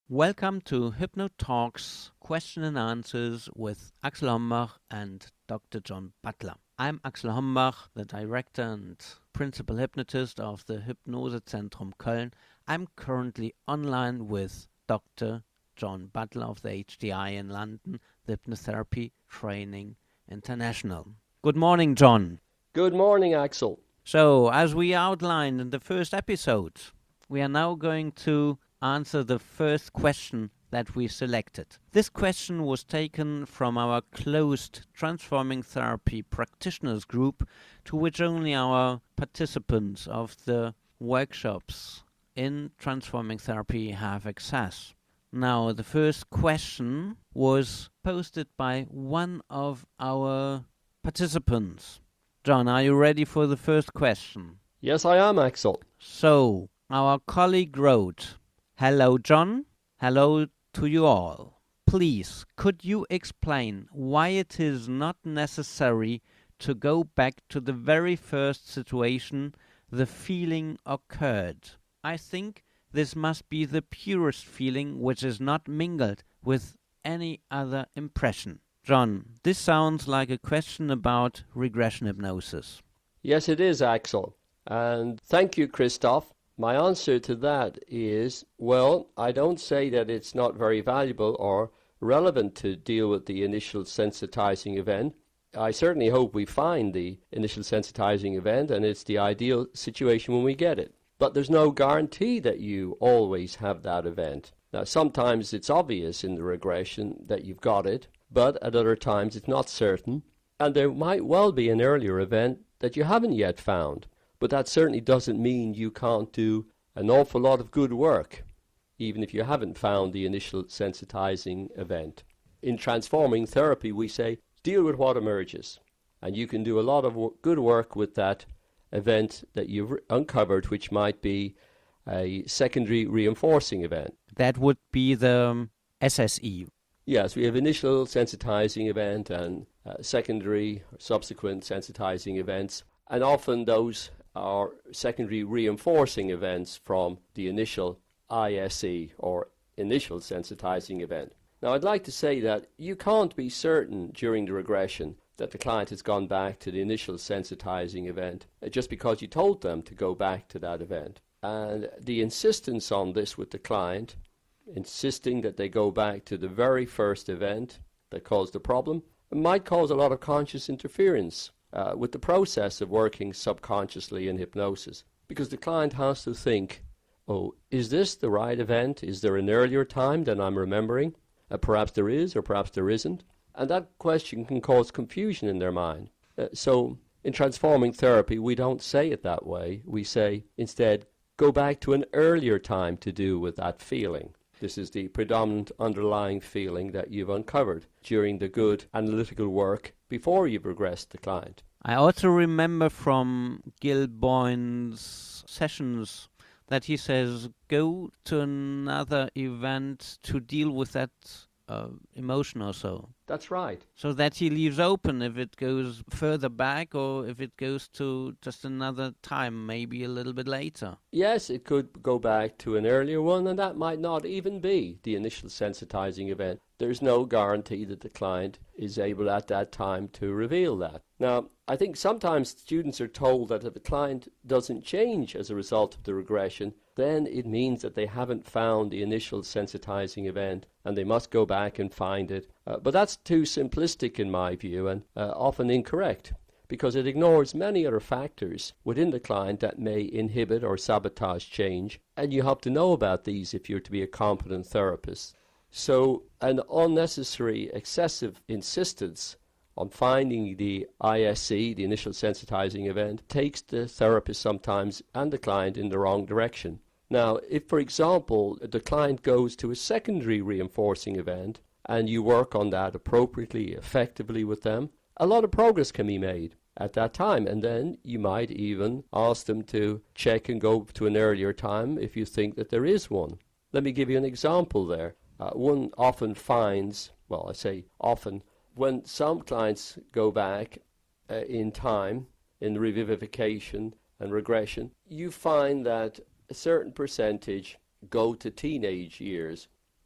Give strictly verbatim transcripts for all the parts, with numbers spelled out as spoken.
Welcome to HypnoTalks Question and Answers with Axel Hombach and Doctor John Butler. I'm Axel Hombach, the director and principal hypnotist of the Hypnosezentrum Köln. I'm currently online with Doctor John Butler of the H D I in London, the Hypnotherapy Training International. Good morning, John. Good morning, Axel. So, as we outlined in the first episode, we are now going to answer the first question that we selected. This question was taken from our closed Transforming Therapy Practitioners group, to which only our participants of the workshops in Transforming Therapy have access. Now, the first question was posted by one of our participants. John, are you ready for the first question? Yes, I am, Axel. So, our colleague wrote, "Hello, John. Hello to you all. Please, could you explain why it is not necessary to go back to the very first situation the feeling occurred? I think this must be the purest feeling which is not mingled with any other impression." John, this sounds like a question about regression hypnosis. Yes, it is, Axel. And thank you, Christoph. My answer to that is, well, I don't say that it's not very valuable or relevant to deal with the initial sensitizing event. I certainly hope we find the initial sensitizing event and it's the ideal situation when we get it. But there's no guarantee that you always have that event. Now, sometimes it's obvious in the regression that you've got it, but at other times it's not certain. And there might well be an earlier event that you haven't yet found. But that certainly doesn't mean you can't do an awful lot of good work, even if you haven't found the initial sensitizing event. In transforming therapy, we say, deal with what emerges. And you can do a lot of w- good work with that event that you've re- uncovered, which might be a secondary reinforcing event. That would be the um, S S E. Yes, we have initial sensitizing event and uh, secondary or subsequent sensitizing events. And often those are secondary reinforcing events from the initial I S E or initial sensitizing event. Now, I'd like to say that you can't be certain during the regression that the client has gone back to the initial sensitizing event just because you told them to go back to that event. And the insistence on this with the client, insisting that they go back to the very first event that caused the problem, might cause a lot of conscious interference Uh, with the process of working subconsciously in hypnosis. Because the client has to think, oh, is this the right event? Is there an earlier time than I'm remembering? Uh, perhaps there is, or perhaps there isn't. And that question can cause confusion in their mind. Uh, so in transforming therapy, we don't say it that way. We say, instead, go back to an earlier time to do with that feeling. This is the predominant underlying feeling that you've uncovered during the good analytical work before you've regressed the client. I also remember from Gil Boyne's sessions that he says, go to another event to deal with that uh, emotion or so. That's right. So that he leaves open if it goes further back or if it goes to just another time, maybe a little bit later. Yes, it could go back to an earlier one, and that might not even be the initial sensitizing event. There's no guarantee that the client is able at that time to reveal that. Now, I think sometimes students are told that if the client doesn't change as a result of the regression, then it means that they haven't found the initial sensitizing event and they must go back and find it. Uh, but that's too simplistic in my view and uh, often incorrect, because it ignores many other factors within the client that may inhibit or sabotage change, and you have to know about these if you're to be a competent therapist. So an unnecessary, excessive insistence on finding the I S E, the initial sensitizing event, takes the therapist sometimes and the client in the wrong direction. Now, if, for example, the client goes to a secondary reinforcing event and you work on that appropriately, effectively with them, a lot of progress can be made at that time, and then you might even ask them to check and go to an earlier time if you think that there is one. Let me give you an example there. Uh, one often finds, well, I say often, when some clients go back uh, in time, in revivification and regression, you find that a certain percentage go to teenage years.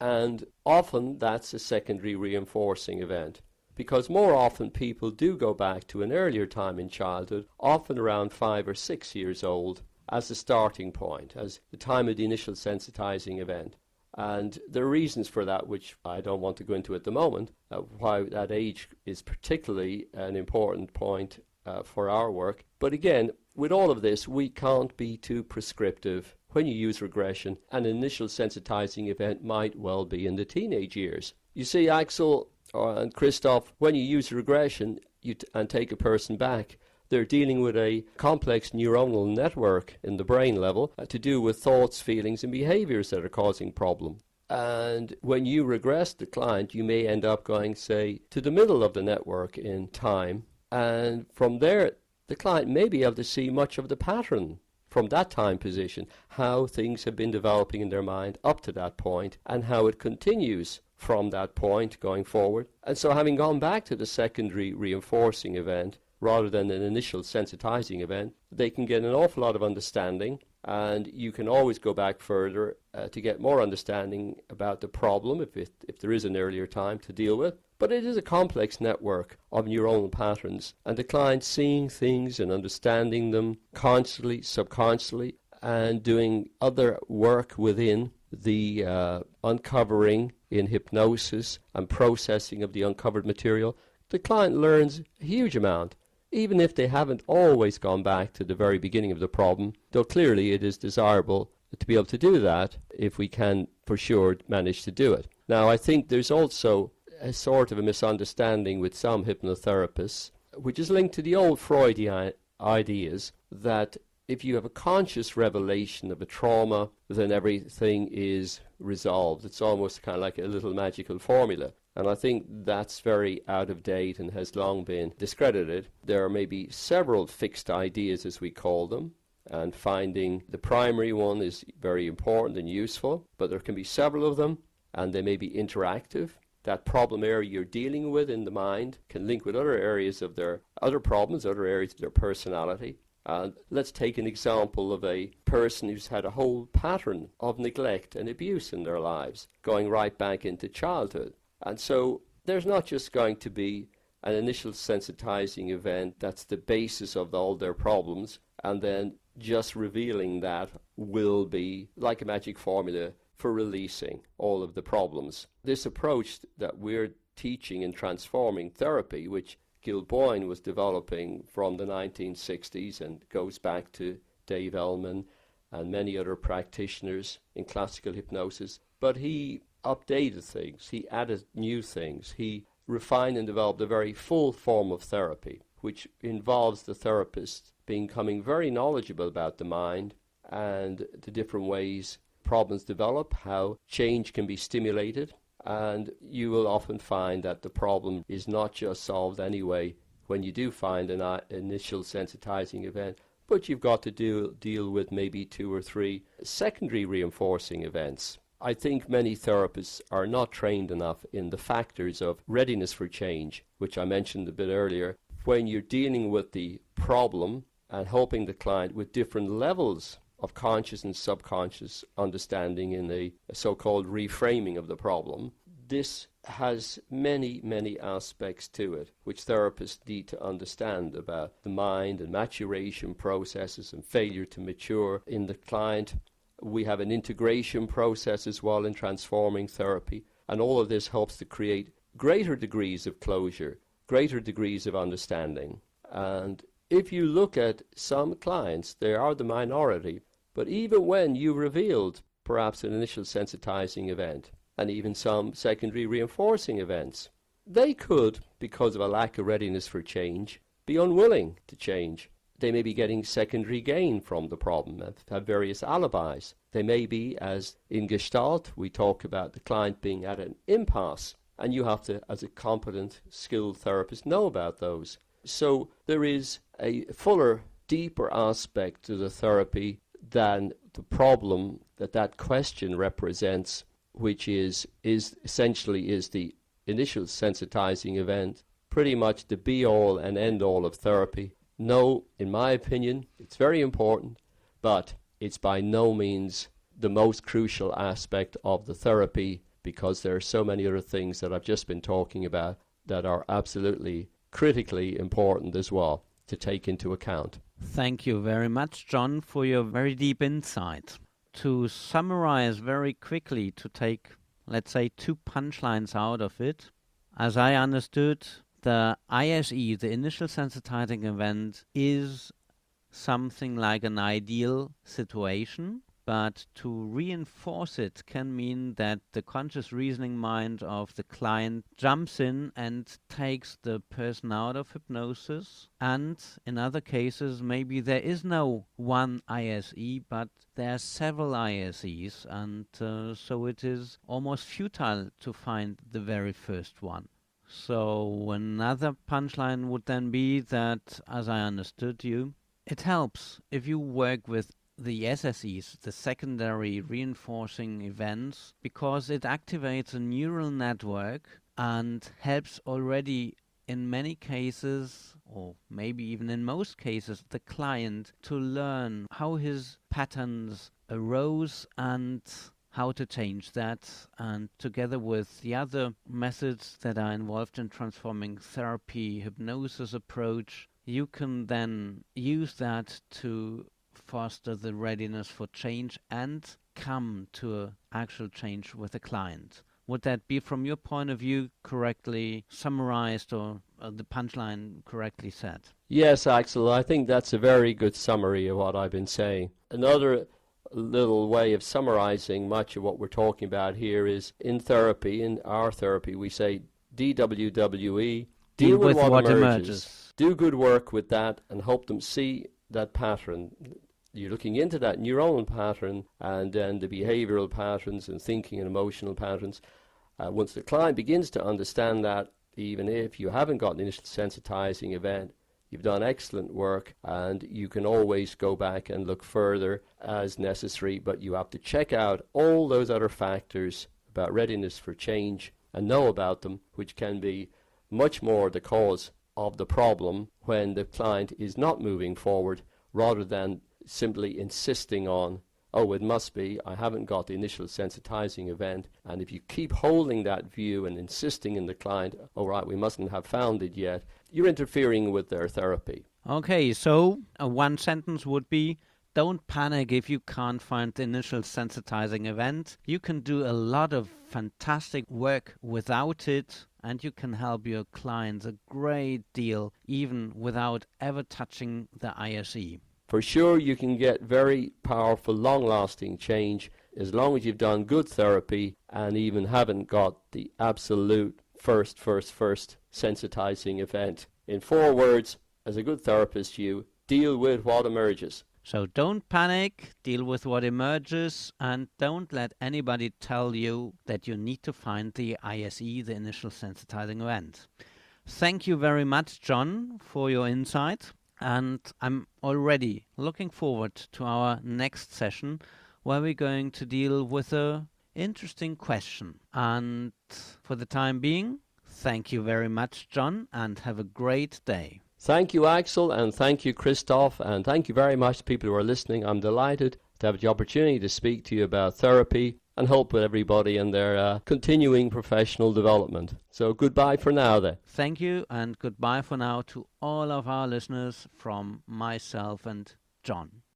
And often that's a secondary reinforcing event, because more often people do go back to an earlier time in childhood, often around five or six years old, as the starting point, as the time of the initial sensitizing event. And there are reasons for that, which I don't want to go into at the moment, uh, why that age is particularly an important point uh, for our work. But again, with all of this, we can't be too prescriptive. When you use regression, an initial sensitizing event might well be in the teenage years. You see, Axel uh, and Christoph, when you use regression you t- and take a person back, they're dealing with a complex neuronal network in the brain level uh, to do with thoughts, feelings, and behaviors that are causing problem. And when you regress the client, you may end up going, say, to the middle of the network in time. And from there, the client may be able to see much of the pattern from that time position, how things have been developing in their mind up to that point, and how it continues from that point going forward. And so having gone back to the secondary reinforcing event, rather than an initial sensitizing event, they can get an awful lot of understanding, and you can always go back further uh, to get more understanding about the problem, if, it, if there is an earlier time to deal with. But it is a complex network of neuronal patterns, and the client seeing things and understanding them consciously, subconsciously, and doing other work within the uh, uncovering in hypnosis and processing of the uncovered material. The client learns a huge amount, even if they haven't always gone back to the very beginning of the problem, though clearly it is desirable to be able to do that if we can for sure manage to do it. Now, I think there's also a sort of a misunderstanding with some hypnotherapists, which is linked to the old Freudian ideas that if you have a conscious revelation of a trauma, then everything is resolved. It's almost kind of like a little magical formula. And I think that's very out of date and has long been discredited. There are maybe several fixed ideas, as we call them, and finding the primary one is very important and useful, but there can be several of them, and they may be interactive. That problem area you're dealing with in the mind can link with other areas of their other problems, other areas of their personality. And let's take an example of a person who's had a whole pattern of neglect and abuse in their lives, going right back into childhood. And so there's not just going to be an initial sensitizing event that's the basis of all their problems, and then just revealing that will be like a magic formula for releasing all of the problems. This approach that we're teaching in transforming therapy, which Gil Boyne was developing from the nineteen sixties and goes back to Dave Ellman and many other practitioners in classical hypnosis, but he updated things, he added new things, he refined and developed a very full form of therapy, which involves the therapist becoming very knowledgeable about the mind and the different ways problems develop, how change can be stimulated, and you will often find that the problem is not just solved anyway when you do find an uh, initial sensitizing event, but you've got to do, deal with maybe two or three secondary reinforcing events. I think many therapists are not trained enough in the factors of readiness for change, which I mentioned a bit earlier. When you're dealing with the problem and helping the client with different levels of conscious and subconscious understanding in a, a so-called reframing of the problem, this has many, many aspects to it, which therapists need to understand about the mind and maturation processes and failure to mature in the client. We have an integration process as well in transforming therapy, and all of this helps to create greater degrees of closure, greater degrees of understanding. And if you look at some clients, they are the minority, but even when you revealed perhaps an initial sensitizing event and even some secondary reinforcing events, they could, because of a lack of readiness for change, be unwilling to change. They may be getting secondary gain from the problem and have various alibis. They may be, as in Gestalt, we talk about the client being at an impasse, and you have to, as a competent, skilled therapist, know about those. So there is a fuller, deeper aspect to the therapy than the problem that that question represents, which is, is essentially is the initial sensitizing event, pretty much the be-all and end-all of therapy. No, in my opinion, it's very important, but it's by no means the most crucial aspect of the therapy because there are so many other things that I've just been talking about that are absolutely critically important as well to take into account. Thank you very much, John, for your very deep insight. To summarize very quickly, to take, let's say, two punchlines out of it, as I understood, the I S E, the initial sensitizing event, is something like an ideal situation, but to reinforce it can mean that the conscious reasoning mind of the client jumps in and takes the person out of hypnosis. And in other cases, maybe there is no one I S E, but there are several I S Es, and uh, so it is almost futile to find the very first one. So another punchline would then be that, as I understood you, it helps if you work with the S S Es, the secondary reinforcing events, because it activates a neural network and helps already in many cases, or maybe even in most cases, the client to learn how his patterns arose and how to change that. And together with the other methods that are involved in transforming therapy, hypnosis approach, you can then use that to foster the readiness for change and come to an actual change with the client. Would that be, from your point of view, correctly summarized, or uh, the punchline correctly said? Yes, Axel, I think that's a very good summary of what I've been saying. Another little way of summarizing much of what we're talking about here is, in therapy, in our therapy, we say D W W E, deal, deal with, with what, what emerges. emerges. Do good work with that and help them see that pattern. You're looking into that neuronal pattern and then the behavioral patterns and thinking and emotional patterns. Uh, once the client begins to understand that, even if you haven't got an initial sensitizing event, you've done excellent work, and you can always go back and look further as necessary, but you have to check out all those other factors about readiness for change and know about them, which can be much more the cause of the problem when the client is not moving forward, rather than simply insisting on, oh, it must be, I haven't got the initial sensitizing event. And if you keep holding that view and insisting in the client, all right, we mustn't have found it yet, you're interfering with their therapy. Okay, so uh, one sentence would be, don't panic if you can't find the initial sensitizing event. You can do a lot of fantastic work without it, and you can help your clients a great deal even without ever touching the I S E. For sure, you can get very powerful, long-lasting change as long as you've done good therapy and even haven't got the absolute first, first, first sensitizing event. In four words, as a good therapist, you deal with what emerges. So don't panic, deal with what emerges, and don't let anybody tell you that you need to find the I S E, the initial sensitizing event. Thank you very much, John, for your insight. And I'm already looking forward to our next session, where we're going to deal with a interesting question. And for the time being, thank you very much, John, and have a great day. Thank you, Axel, and thank you, Christoph, and thank you very much to people who are listening. I'm delighted to have the opportunity to speak to you about therapy and help with everybody in their uh, continuing professional development. So goodbye for now then. Thank you, and goodbye for now to all of our listeners from myself and John.